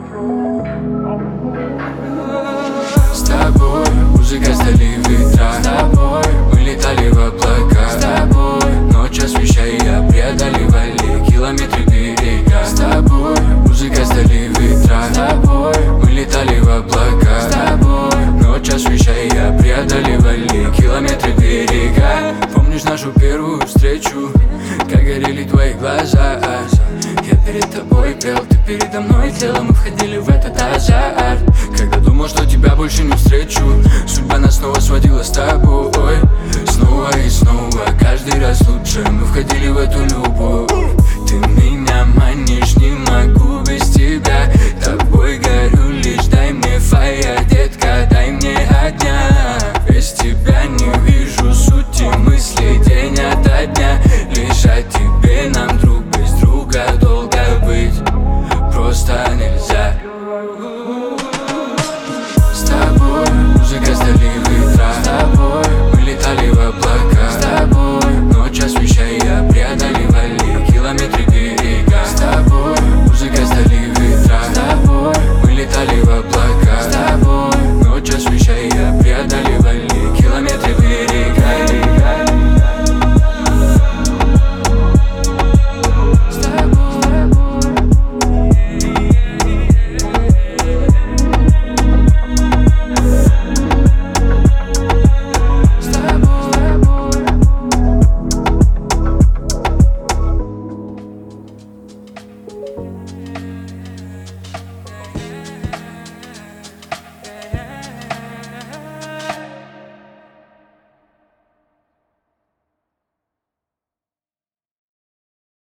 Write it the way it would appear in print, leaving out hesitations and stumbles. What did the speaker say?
С тобой музыка стали ветра. С тобой мы летали в облака. С тобой ночь освещая, преодолевали километры берега. С тобой музыка стали ветра. С тобой мы летали в облака. С тобой ночь освещая, преодолевали километры берега. Помнишь нашу первую встречу, как горели твои глаза? Я перед тобой пел, ты передо мной тлела. Мы входили в этот азарт, когда думал, что тебя больше не встречу. Судьба нас снова сводила с тобой. Снова и снова, каждый раз лучше мы входили в эту любовь. Ты меня манишь, не могу